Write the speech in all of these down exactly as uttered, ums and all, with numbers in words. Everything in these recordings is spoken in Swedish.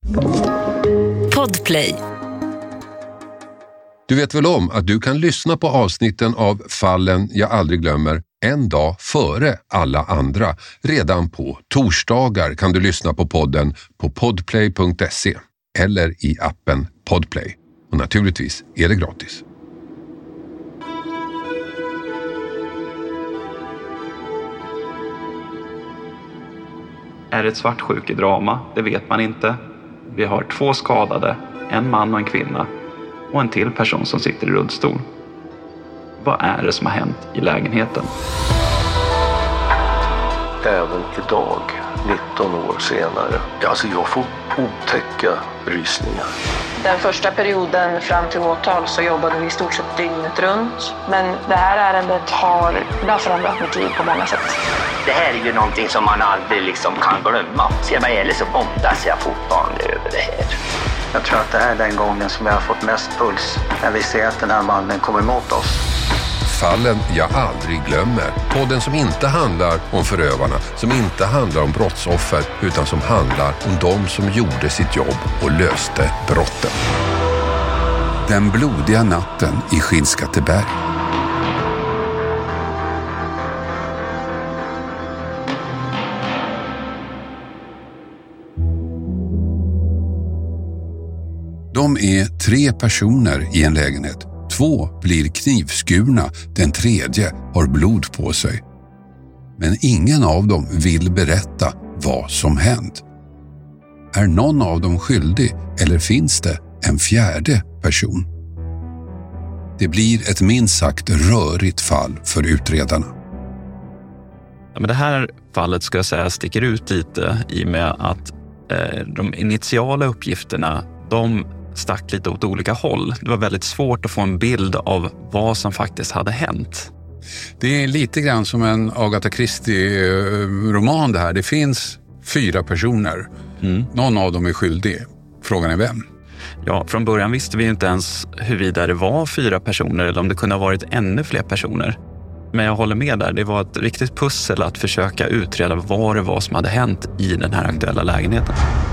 Podplay. Du vet väl om att du kan lyssna på avsnitten av Fallen jag aldrig glömmer en dag före alla andra. Redan på torsdagar kan du lyssna på podden på podplay punkt se eller i appen Podplay. Och naturligtvis är det gratis. Är det ett svartsjukedrama? Det vet man inte. Vi har två skadade, en man och en kvinna och en till person som sitter i rullstol. Vad är det som har hänt i lägenheten? Även idag, nitton år senare, alltså jag får otäcka rysningar. Den första perioden fram till åtal så jobbade vi i stort sett dygnet runt. Men det här ärendet har förändrat mitt liv på många sätt. Det här är ju någonting som man aldrig liksom kan glömma. Ser man eller så bondas jag fortfarande över det här. Jag tror att det här är den gången som jag har fått mest puls när vi ser att den här mannen kommer emot oss. Fallen jag aldrig glömmer. Podden som inte handlar om förövarna, som inte handlar om brottsoffer, utan som handlar om de som gjorde sitt jobb och löste brotten. Den blodiga natten i Skinnskatteberg. De är tre personer i en lägenhet. Två blir knivskurna, den tredje har blod på sig. Men ingen av dem vill berätta vad som hänt. Är någon av dem skyldig eller finns det en fjärde person? Det blir ett minst sagt rörigt fall för utredarna. Ja, men det här fallet ska jag säga sticker ut lite i och med att eh, de initiala uppgifterna, de stack lite åt olika håll. Det var väldigt svårt att få en bild av vad som faktiskt hade hänt. Det är lite grann som en Agatha Christie-roman det här. Det finns fyra personer. Mm. Någon av dem är skyldig. Frågan är vem? Ja, från början visste vi inte ens huruvida det var fyra personer eller om det kunde ha varit ännu fler personer. Men jag håller med där. Det var ett riktigt pussel att försöka utreda vad det var som hade hänt i den här aktuella lägenheten.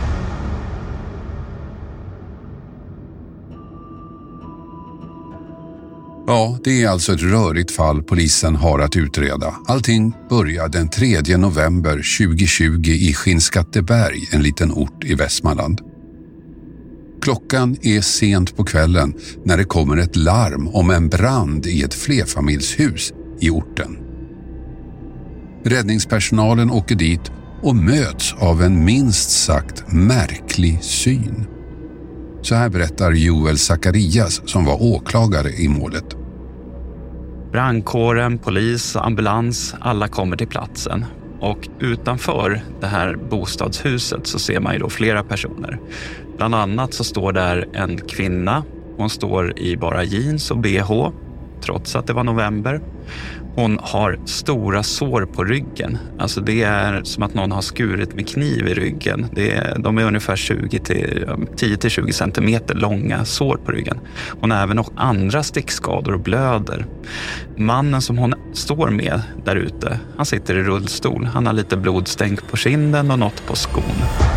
Ja, det är alltså ett rörigt fall polisen har att utreda. Allting börjar den tredje november tjugohundratjugo i Skinnskatteberg, en liten ort i Västmanland. Klockan är sent på kvällen när det kommer ett larm om en brand i ett flerfamiljshus i orten. Räddningspersonalen åker dit och möts av en minst sagt märklig syn. Så här berättar Joel Zacharias som var åklagare i målet. Brandkåren, polis, ambulans, alla kommer till platsen. Och utanför det här bostadshuset så ser man ju då flera personer. Bland annat så står där en kvinna. Hon står i bara jeans och B H trots att det var november. Hon har stora sår på ryggen. Alltså det är som att någon har skurit med kniv i ryggen. Det är, de är ungefär tio till tjugo centimeter långa sår på ryggen. Hon har även andra stickskador och blöder. Mannen som hon står med där ute, han sitter i rullstol. Han har lite blodstänk på kinden och något på skon.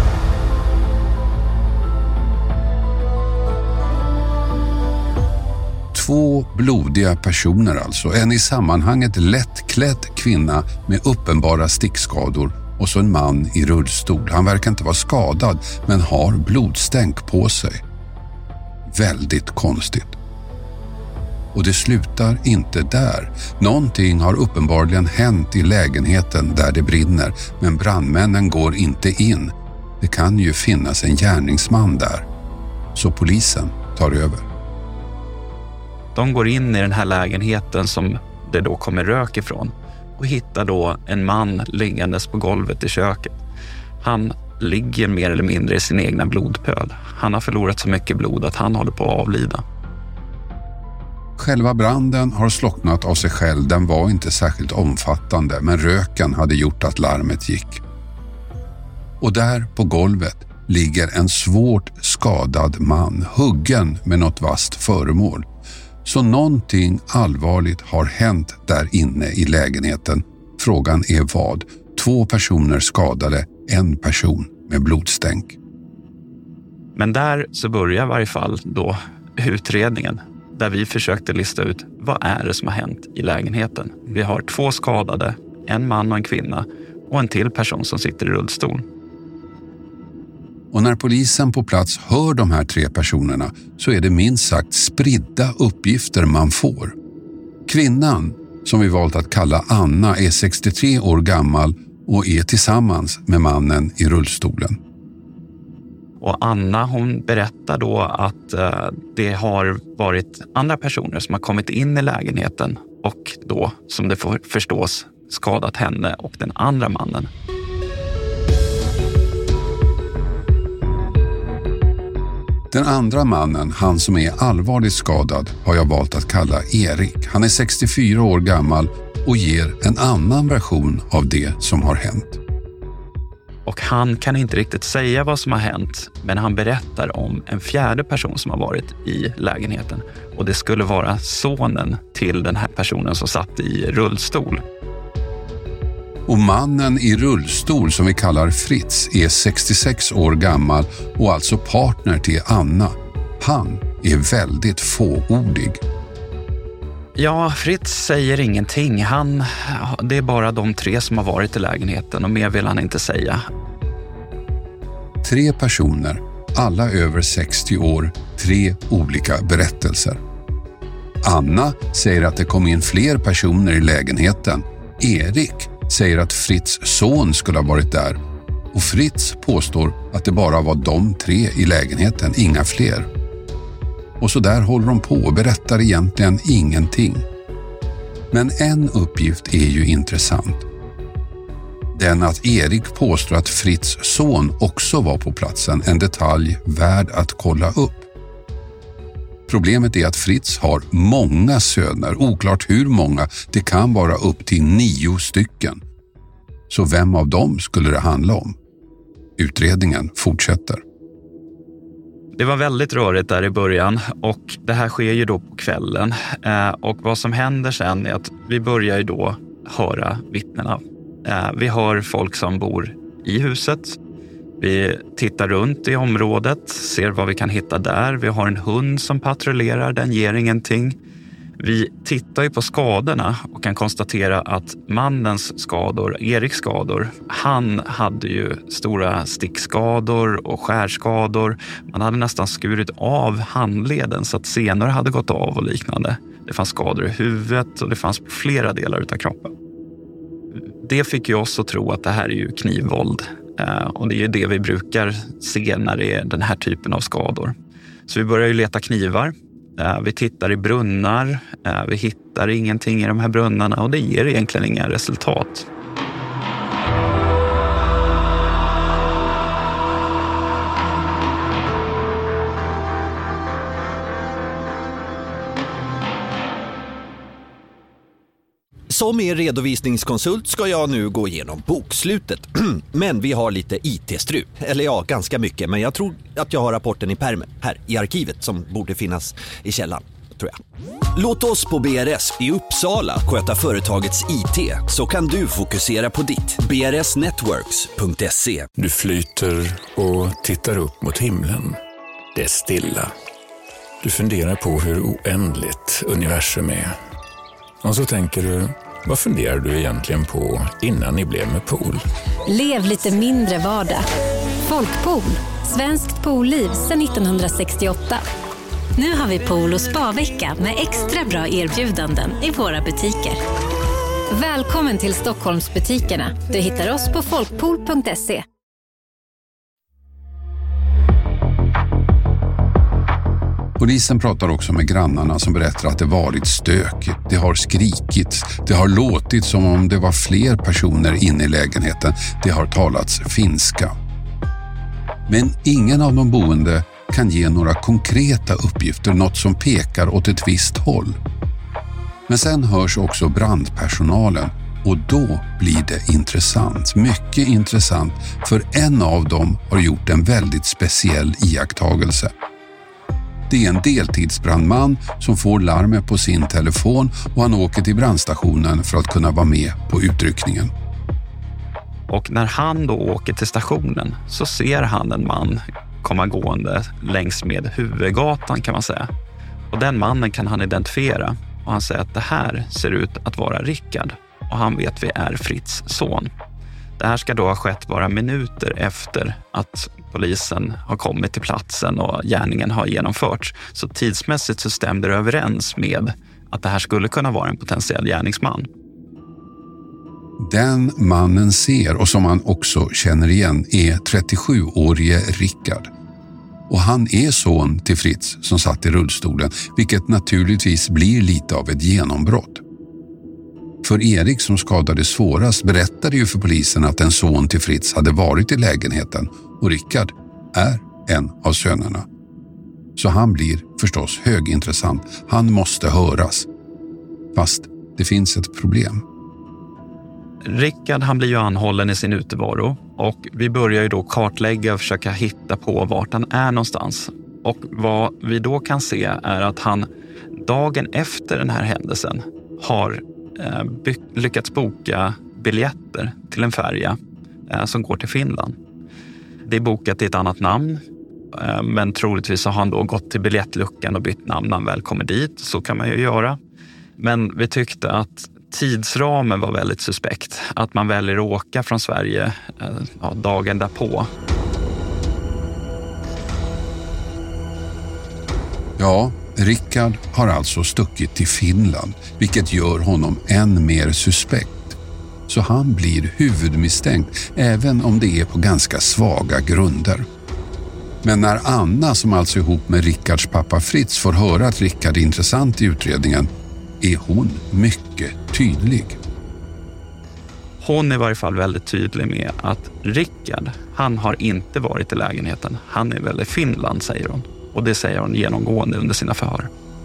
Två blodiga personer alltså. En i sammanhanget lättklädd kvinna med uppenbara stickskador och så en man i rullstol. Han verkar inte vara skadad men har blodstänk på sig. Väldigt konstigt. Och det slutar inte där. Någonting har uppenbarligen hänt i lägenheten där det brinner, men brandmännen går inte in. Det kan ju finnas en gärningsman där. Så polisen tar över. De går in i den här lägenheten som det då kommer rök ifrån och hittar då en man liggandes på golvet i köket. Han ligger mer eller mindre i sin egna blodpöl. Han har förlorat så mycket blod att han håller på att avlida. Själva branden har slocknat av sig själv. Den var inte särskilt omfattande, men röken hade gjort att larmet gick. Och där på golvet ligger en svårt skadad man, huggen med något vasst föremål. Så någonting allvarligt har hänt där inne i lägenheten. Frågan är vad? Två personer skadade, en person med blodstänk. Men där så börjar i varje fall då utredningen, där vi försökte lista ut vad är det som har hänt i lägenheten. Vi har två skadade, en man och en kvinna och en till person som sitter i rullstol. Och när polisen på plats hör de här tre personerna så är det minst sagt spridda uppgifter man får. Kvinnan, som vi valt att kalla Anna, är sextiotre år gammal och är tillsammans med mannen i rullstolen. Och Anna, hon berättar då att eh, det har varit andra personer som har kommit in i lägenheten och då, som det får förstås, skadat henne och den andra mannen. Den andra mannen, han som är allvarligt skadad, har jag valt att kalla Erik. Han är sextiofyra år gammal och ger en annan version av det som har hänt. Och han kan inte riktigt säga vad som har hänt, men han berättar om en fjärde person som har varit i lägenheten. Och det skulle vara sonen till den här personen som satt i rullstol. Och mannen i rullstol, som vi kallar Fritz, är sextiosex år gammal och alltså partner till Anna. Han är väldigt fåordig. Ja, Fritz säger ingenting. Han, det är bara de tre som har varit i lägenheten och mer vill han inte säga. Tre personer, alla över sextio år, tre olika berättelser. Anna säger att det kom in fler personer i lägenheten. Erik säger att Fritz son skulle ha varit där. Och Fritz påstår att det bara var de tre i lägenheten, inga fler. Och så där håller de på och berättar egentligen ingenting. Men en uppgift är ju intressant. Den att Erik påstår att Fritz son också var på platsen, en detalj värd att kolla upp. Problemet är att Fritz har många söner, oklart hur många, det kan vara upp till nio stycken. Så vem av dem skulle det handla om? Utredningen fortsätter. Det var väldigt rörigt där i början och det här sker ju då på kvällen. Eh, och vad som händer sen är att vi börjar ju då höra vittnena. Eh, vi hör folk som bor i huset. Vi tittar runt i området, ser vad vi kan hitta där. Vi har en hund som patrullerar, den ger ingenting. Vi tittar ju på skadorna och kan konstatera att mannens skador, Eriks skador, han hade ju stora stickskador och skärskador. Man hade nästan skurit av handleden så att senor hade gått av och liknande. Det fanns skador i huvudet och det fanns på flera delar av kroppen. Det fick ju oss att tro att det här är ju knivvåld. Och det är ju det vi brukar se när det är den här typen av skador. Så vi börjar ju leta knivar. Vi tittar i brunnar. Vi hittar ingenting i de här brunnarna och det ger egentligen inga resultat. Som er redovisningskonsult ska jag nu gå igenom bokslutet. Men vi har lite I T-strul. Eller ja, ganska mycket. Men jag tror att jag har rapporten i pärmen här i arkivet som borde finnas i källan, tror jag. Låt oss på B R S i Uppsala sköta företagets I T så kan du fokusera på ditt. b r s networks punkt se. Du flyter och tittar upp mot himlen. Det är stilla. Du funderar på hur oändligt universum är. Och så tänker du, vad funderar du egentligen på innan ni blev med pool? Lev lite mindre vardag. Folkpool. Svenskt poolliv sedan nittonhundrasextioåtta. Nu har vi pool- och spa-vecka med extra bra erbjudanden i våra butiker. Välkommen till Stockholmsbutikerna. Du hittar oss på folkpool punkt se. Polisen pratar också med grannarna som berättar att det varit stökigt. Det har skrikits. Det har låtit som om det var fler personer inne i lägenheten. Det har talats finska. Men ingen av de boende kan ge några konkreta uppgifter, något som pekar åt ett visst håll. Men sen hörs också brandpersonalen och då blir det intressant, mycket intressant, för en av dem har gjort en väldigt speciell iakttagelse. Det är en deltidsbrandman som får larmet på sin telefon och han åker till brandstationen för att kunna vara med på utryckningen. Och när han då åker till stationen så ser han en man komma gående längs med huvudgatan kan man säga. Och den mannen kan han identifiera och han säger att det här ser ut att vara Rickard och han vet vi är Fritz son. Det här ska då ha skett bara minuter efter att polisen har kommit till platsen och gärningen har genomförts. Så tidsmässigt så stämde det överens med att det här skulle kunna vara en potentiell gärningsman. Den mannen ser och som han också känner igen är trettiosjuårige Rickard. Och han är son till Fritz som satt i rullstolen, vilket naturligtvis blir lite av ett genombrott. För Erik som skadades svårast berättade ju för polisen att en son till Fritz hade varit i lägenheten och Rickard är en av sönerna. Så han blir förstås högintressant. Han måste höras. Fast det finns ett problem. Rickard han blir ju anhållen i sin utevaro och vi börjar ju då kartlägga och försöka hitta på vart han är någonstans. Och vad vi då kan se är att han dagen efter den här händelsen har eh, by- lyckats boka biljetter till en färja eh, som går till Finland. Det är bokat i ett annat namn eh, men troligtvis har han då gått till biljettluckan och bytt namn när han väl kommer dit. Så kan man ju göra. Men vi tyckte att tidsramen var väldigt suspekt. Att man väljer att åka från Sverige eh, ja, dagen därpå. Ja, Rickard har alltså stuckit till Finland, vilket gör honom än mer suspekt. Så han blir huvudmisstänkt, även om det är på ganska svaga grunder. Men när Anna, som alltså är ihop med Rickards pappa Fritz, får höra att Rickard är intressant i utredningen, är hon mycket tydlig. Hon är i varje fall väldigt tydlig med att Rickard, han har inte varit i lägenheten. Han är väl i Finland, säger hon. Och det säger hon genomgående under sina förhör.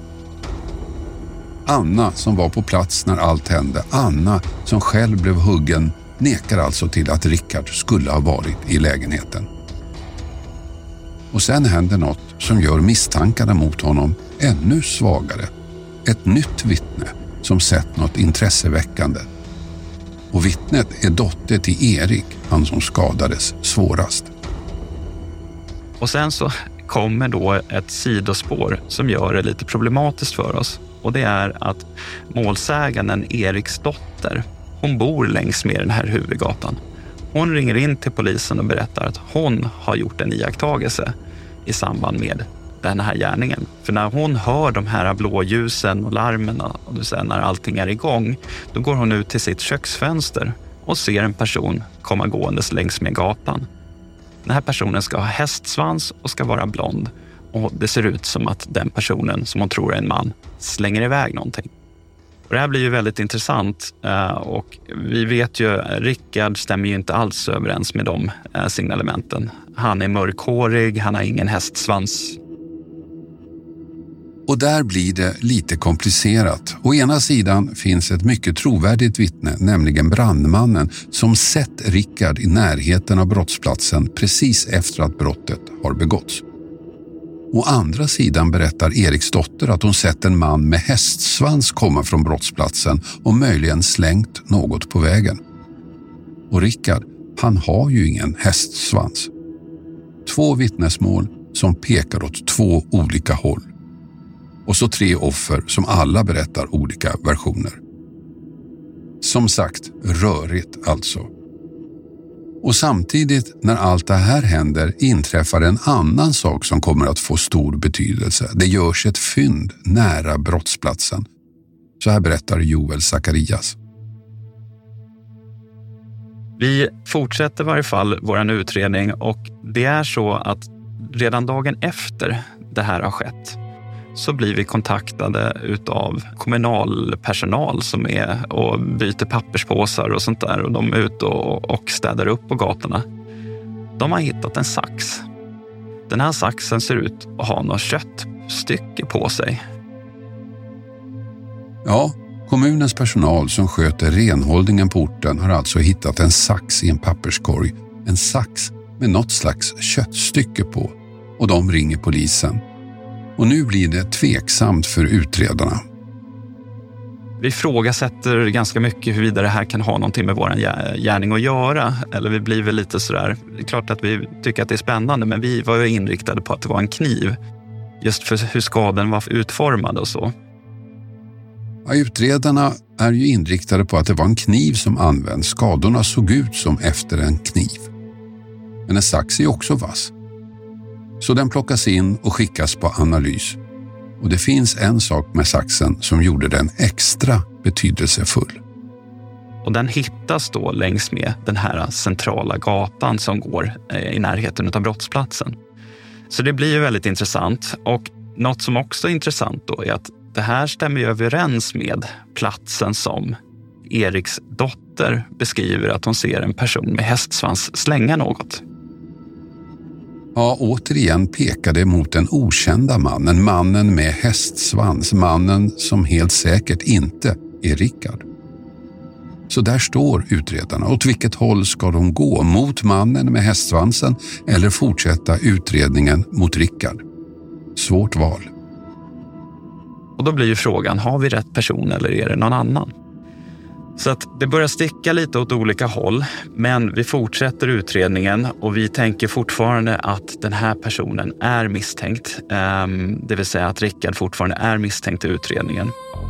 Anna, som var på plats när allt hände, Anna som själv blev huggen, nekar alltså till att Rickard skulle ha varit i lägenheten. Och sen händer något som gör misstankarna mot honom ännu svagare. Ett nytt vittne som sett något intresseväckande. Och vittnet är dotter till Erik, han som skadades svårast. Och sen så kommer då ett sidospår som gör det lite problematiskt för oss. Och det är att målsäganden Eriks dotter, hon bor längs med den här huvudgatan. Hon ringer in till polisen och berättar att hon har gjort en iakttagelse i samband med den här gärningen. För när hon hör de här blåljusen och larmen och du säger när allting är igång, då går hon ut till sitt köksfönster och ser en person komma gåendes längs med gatan. Den här personen ska ha hästsvans och ska vara blond. Och det ser ut som att den personen, som hon tror är en man, slänger iväg någonting. Och det här blir ju väldigt intressant. Och vi vet ju, Rickard stämmer ju inte alls överens med de signalementen. Han är mörkhårig, han har ingen hästsvans. Och där blir det lite komplicerat. Å ena sidan finns ett mycket trovärdigt vittne, nämligen brandmannen som sett Rickard i närheten av brottsplatsen precis efter att brottet har begåtts. Å andra sidan berättar Eriks dotter att hon sett en man med hästsvans komma från brottsplatsen och möjligen slängt något på vägen. Och Rickard, han har ju ingen hästsvans. Två vittnesmål som pekar åt två olika håll. Och så tre offer som alla berättar olika versioner. Som sagt, rörigt alltså. Och samtidigt när allt det här händer inträffar en annan sak som kommer att få stor betydelse. Det görs ett fynd nära brottsplatsen. Så här berättar Joel Zacharias. Vi fortsätter i varje fall vår utredning och det är så att redan dagen efter det här har skett så blir vi kontaktade utav kommunalpersonal som är och byter papperspåsar och sånt där och de är ute och, och städar upp på gatorna. De har hittat en sax. Den här saxen ser ut att ha något köttstycke på sig. Ja, kommunens personal som sköter renhållningen på orten har alltså hittat en sax i en papperskorg. En sax med något slags köttstycke på. Och de ringer polisen. Och nu blir det tveksamt för utredarna. vi ifrågasätter ganska mycket huruvida det här kan ha någonting med vår gärning att göra. Eller vi blir väl lite sådär, det är klart att vi tycker att det är spännande, men vi var ju inriktade på att det var en kniv. Just för hur skadan var utformad och så. Ja, utredarna är ju inriktade på att det var en kniv som används. Skadorna såg ut som efter en kniv. Men en sax är också vass. Så den plockas in och skickas på analys. Och det finns en sak med saxen som gjorde den extra betydelsefull. Och den hittas då längs med den här centrala gatan som går i närheten av brottsplatsen. Så det blir ju väldigt intressant. Och något som också är intressant då är att det här stämmer ju överens med platsen som Eriks dotter beskriver att hon ser en person med hästsvans slänga något. Ja, återigen pekade mot den okända mannen, mannen med hästsvans, mannen som helt säkert inte är Rickard. Så där står utredarna. Åt vilket håll ska de gå? Mot mannen med hästsvansen eller fortsätta utredningen mot Rickard? Svårt val. Och då blir ju frågan, har vi rätt person eller är det någon annan? Så att det börjar sticka lite åt olika håll, men vi fortsätter utredningen och vi tänker fortfarande att den här personen är misstänkt. Det vill säga att Rickard fortfarande är misstänkt i utredningen.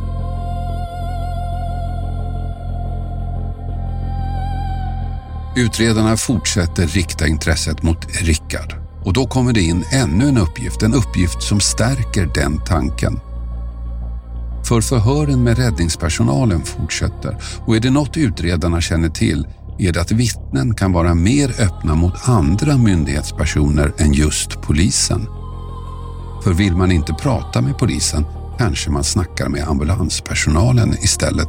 Utredarna fortsätter rikta intresset mot Rickard. Och då kommer det in ännu en uppgift, en uppgift som stärker den tanken. För förhören med räddningspersonalen fortsätter och är det något utredarna känner till är det att vittnen kan vara mer öppna mot andra myndighetspersoner än just polisen. För vill man inte prata med polisen kanske man snackar med ambulanspersonalen istället.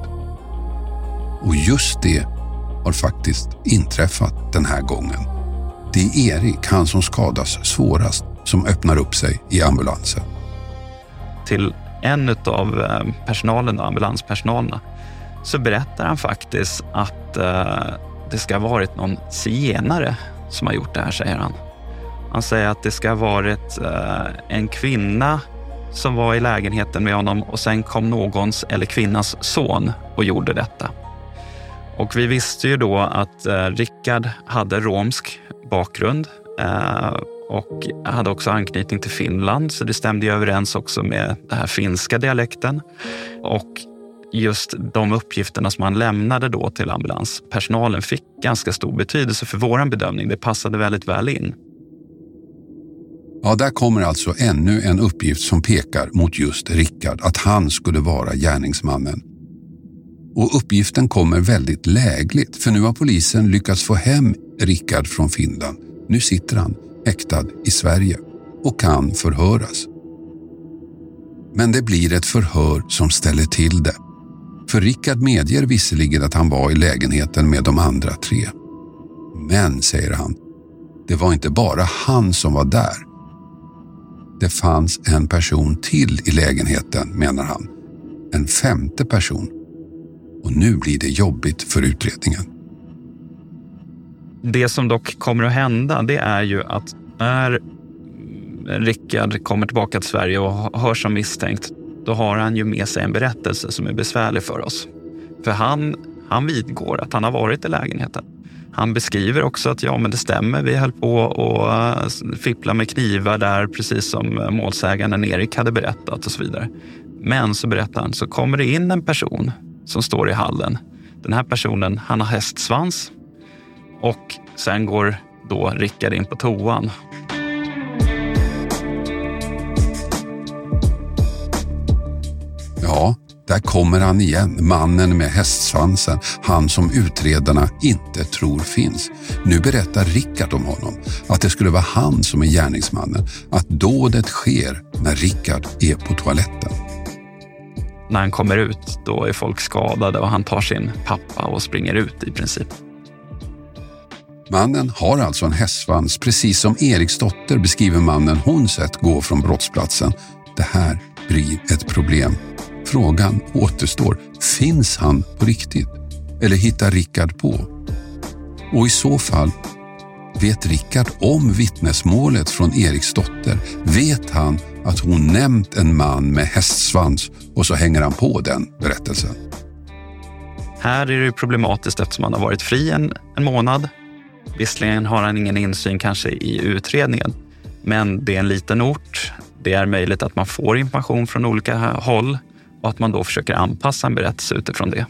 Och just det har faktiskt inträffat den här gången. Det är Erik, han som skadas svårast, som öppnar upp sig i ambulansen. Till en av personalen och ambulanspersonalerna så berättar han faktiskt att uh, det ska ha varit någon zigenare som har gjort det här, säger han. Han säger att det ska ha varit uh, en kvinna som var i lägenheten med honom och sen kom någons eller kvinnas son och gjorde detta. Och vi visste ju då att uh, Rickard hade romsk bakgrund uh, och hade också anknytning till Finland, så det stämde ju överens också med den här finska dialekten. Och just de uppgifterna som han lämnade då till ambulanspersonalen fick ganska stor betydelse för våran bedömning. Det passade väldigt väl in. Ja, där kommer alltså ännu en uppgift som pekar mot just Rickard, att han skulle vara gärningsmannen. Och uppgiften kommer väldigt lägligt, för nu har polisen lyckats få hem Rickard från Finland. Nu sitter han häktad i Sverige och kan förhöras. Men det blir ett förhör som ställer till det. För Rickard medger visserligen att han var i lägenheten med de andra tre. Men, säger han, det var inte bara han som var där. Det fanns en person till i lägenheten, menar han. En femte person. Och nu blir det jobbigt för utredningen. Det som dock kommer att hända, det är ju att när Rickard kommer tillbaka till Sverige och hörs som misstänkt, då har han ju med sig en berättelse som är besvärlig för oss. För han, han vidgår att han har varit i lägenheten. Han beskriver också att ja, men det stämmer, vi höll på och fippla med knivar där, precis som målsägaren Erik hade berättat och så vidare. Men så berättar han, så kommer det in en person som står i hallen. Den här personen, han har hästsvans. Och sen går då Rickard in på toan. Ja, där kommer han igen, mannen med hästsvansen, han som utredarna inte tror finns. Nu berättar Rickard om honom, att det skulle vara han som är gärningsmannen, att dådet sker när Rickard är på toaletten. När han kommer ut, då är folk skadade och han tar sin pappa och springer ut i princip. Mannen har alltså en hästsvans, precis som Eriks dotter beskriver mannen hon sett gå från brottsplatsen. Det här blir ett problem. Frågan återstår, finns han på riktigt? Eller hittar Rickard på? Och i så fall, vet Rickard om vittnesmålet från Eriks dotter? Vet han att hon nämnt en man med hästsvans och så hänger han på den berättelsen. Här är det problematiskt eftersom han har varit fri en, en månad. Visserligen har han ingen insyn kanske i utredningen, men det är en liten ort. Det är möjligt att man får information från olika håll och att man då försöker anpassa en berättelse utifrån det.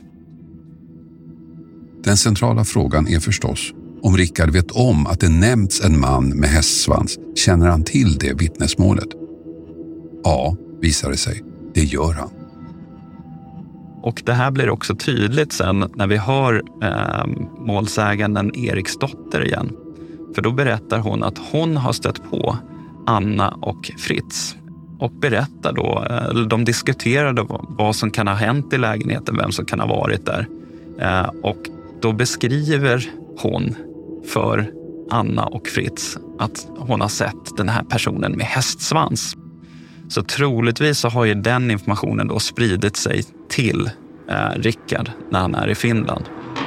Den centrala frågan är förstås om Rickard vet om att det nämnts en man med hästsvans. Känner han till det vittnesmålet? Ja, visar det sig. Det gör han. Och det här blir också tydligt sen när vi hör eh, målsäganden Eriksdotter igen. För då berättar hon att hon har stött på Anna och Fritz. Och berättar då, eller de diskuterade vad som kan ha hänt i lägenheten, vem som kan ha varit där. Eh, och då beskriver hon för Anna och Fritz att hon har sett den här personen med hästsvans. Så troligtvis så har ju den informationen då spridit sig till eh, Rickard när han är i Finland.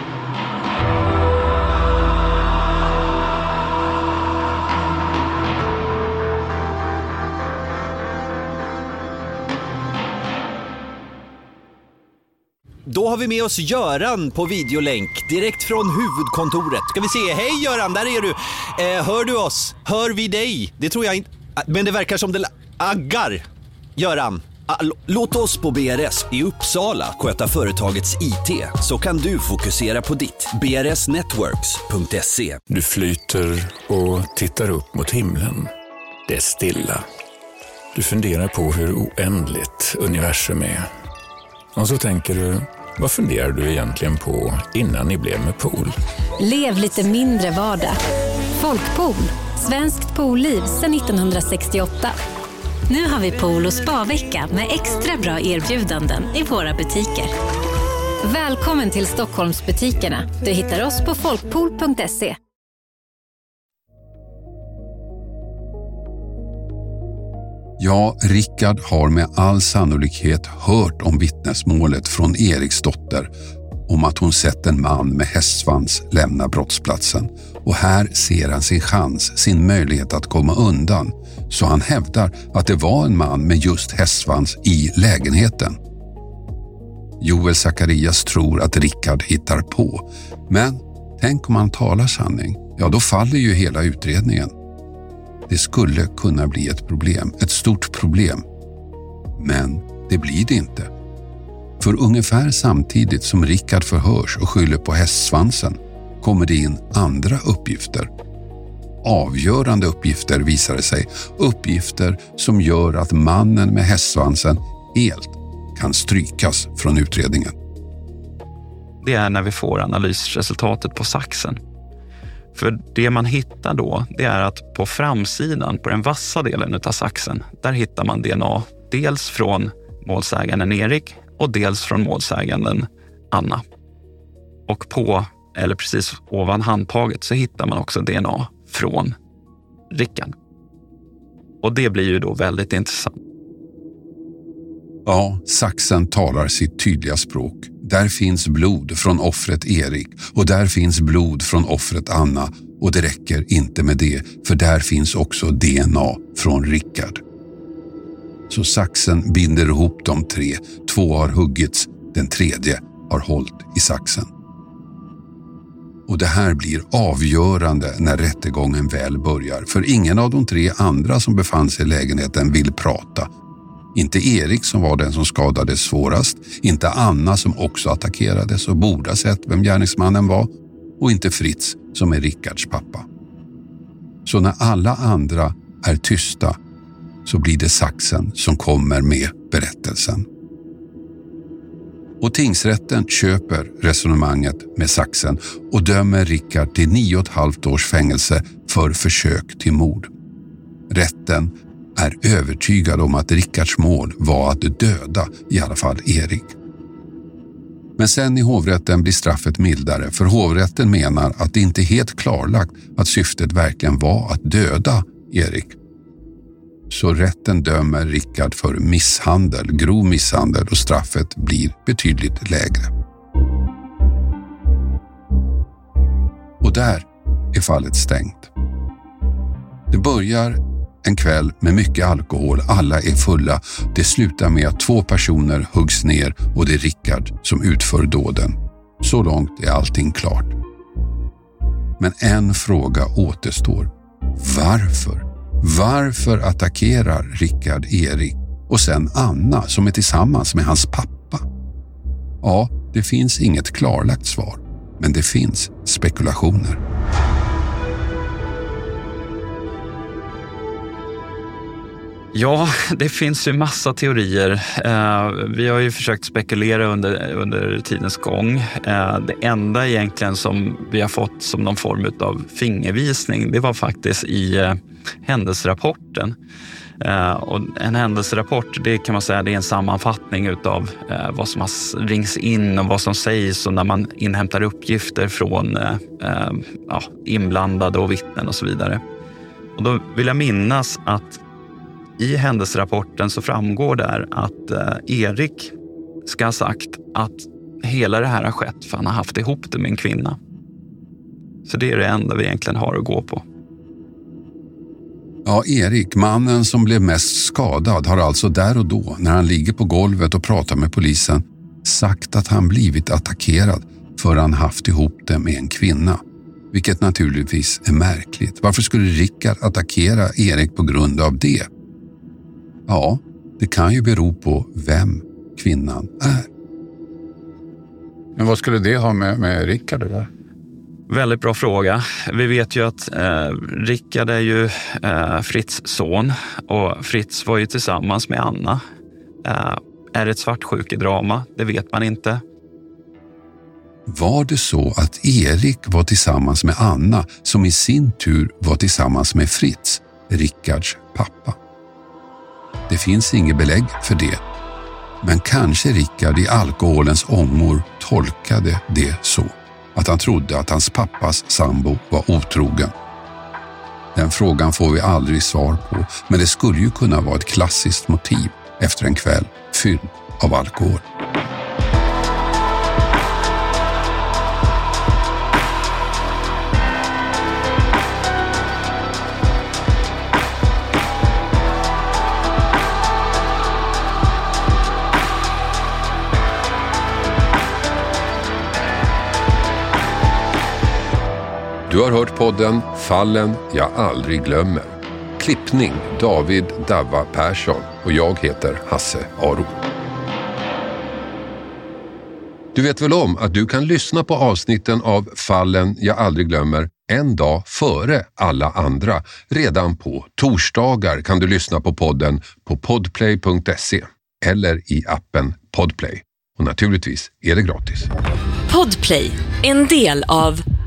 Då har vi med oss Göran på videolänk direkt från huvudkontoret. Ska vi se, hej Göran, där är du. Eh, hör du oss? Hör vi dig? Det tror jag inte, men det verkar som det aggar. Göran, låt oss på B R S i Uppsala sköta företagets I T, så kan du fokusera på ditt. b r s networks punkt se. Du flyter och tittar upp mot himlen. Det är stilla. Du funderar på hur oändligt universum är. Och så tänker du, vad funderar du egentligen på innan ni blev med pool? Lev lite mindre vardag. Folkpool, svenskt poolliv sedan nittonhundrasextioåtta. Nu har vi pool- och spa-vecka med extra bra erbjudanden i våra butiker. Välkommen till Stockholmsbutikerna. Du hittar oss på folkpool punkt se. Ja, Rickard har med all sannolikhet hört om vittnesmålet från Eriksdotter om att hon sett en man med hästsvans lämna brottsplatsen. Och här ser han sin chans, sin möjlighet att komma undan. Så han hävdar att det var en man med just hästsvans i lägenheten. Joel Zacharias tror att Rickard hittar på. Men tänk om han talar sanning, ja då faller ju hela utredningen. Det skulle kunna bli ett problem, ett stort problem. Men det blir det inte. För ungefär samtidigt som Rickard förhörs och skyller på hästsvansen kommer det in andra uppgifter. Avgörande uppgifter visar det sig. Uppgifter som gör att mannen med hästsvansen helt kan strykas från utredningen. Det är när vi får analysresultatet på saxen. För det man hittar då, det är att på framsidan, på den vassa delen av saxen, där hittar man D N A dels från målsäganden Erik och dels från målsäganden Anna. Och på, eller precis ovan handtaget, så hittar man också D N A från Rickard. Och det blir ju då väldigt intressant. Ja, saxen talar sitt tydliga språk. Där finns blod från offret Erik och där finns blod från offret Anna, och det räcker inte med det, för där finns också D N A från Rickard. Så saxen binder ihop de tre. Två har huggits, den tredje har hållit i saxen. Och det här blir avgörande när rättegången väl börjar, för ingen av de tre andra som befann sig i lägenheten vill prata. Inte Erik som var den som skadades svårast, inte Anna som också attackerades och borde ha sett vem gärningsmannen var, och inte Fritz som är Rickards pappa. Så när alla andra är tysta så blir det saxen som kommer med berättelsen. Och tingsrätten köper resonemanget med saxen och dömer Rickard till nio och ett halvt års fängelse för försök till mord. Rätten är övertygad om att Rickards mål var att döda i alla fall Erik. Men sen i hovrätten blir straffet mildare, för hovrätten menar att det inte är helt klarlagt att syftet verkligen var att döda Erik. Så rätten dömer Rickard för misshandel, grov misshandel, och straffet blir betydligt lägre. Och där är fallet stängt. Det börjar En kväll med mycket alkohol, alla är fulla. Det slutar med att två personer huggs ner och det är Rickard som utför dåden. Så långt är allting klart. Men en fråga återstår. Varför? Varför attackerar Rickard Erik och sen Anna som är tillsammans med hans pappa? Ja, det finns inget klarlagt svar, men det finns spekulationer. Ja, det finns ju massa teorier. Eh, vi har ju försökt spekulera under, under tidens gång. Eh, det enda egentligen som vi har fått som någon form av fingervisning, det var faktiskt i eh, händelserapporten. Eh, och en händelserapport, det kan man säga, det är en sammanfattning utav eh, vad som har rings in och vad som sägs och när man inhämtar uppgifter från eh, eh, ja, inblandade och vittnen och så vidare. Och då vill jag minnas att i händelserapporten så framgår där att eh, Erik ska ha sagt att hela det här har skett för han har haft ihop det med en kvinna. Så det är det enda vi egentligen har att gå på. Ja, Erik, mannen som blev mest skadad, har alltså där och då, när han ligger på golvet och pratar med polisen, sagt att han blivit attackerad för han haft ihop det med en kvinna. Vilket naturligtvis är märkligt. Varför skulle Rickard attackera Erik på grund av det? Ja, det kan ju bero på vem kvinnan är. Men vad skulle det ha med, med Rickard där? Väldigt bra fråga. Vi vet ju att eh, Rickard är ju eh, Fritz son och Fritz var ju tillsammans med Anna. Eh, är det ett svartsjukedrama? Det vet man inte. Var det så att Erik var tillsammans med Anna som i sin tur var tillsammans med Fritz, Rickards pappa? Det finns inget belägg för det. Men kanske Rickard i alkoholens ångor tolkade det så att han trodde att hans pappas sambo var otrogen. Den frågan får vi aldrig svar på, men det skulle ju kunna vara ett klassiskt motiv efter en kväll fylld av alkohol. Du har hört podden Fallen jag aldrig glömmer. Klippning David Davva Persson och jag heter Hasse Aro. Du vet väl om att du kan lyssna på avsnitten av Fallen jag aldrig glömmer en dag före alla andra. Redan på torsdagar kan du lyssna på podden på podplay punkt se eller i appen Podplay. Och naturligtvis är det gratis. Podplay, en del av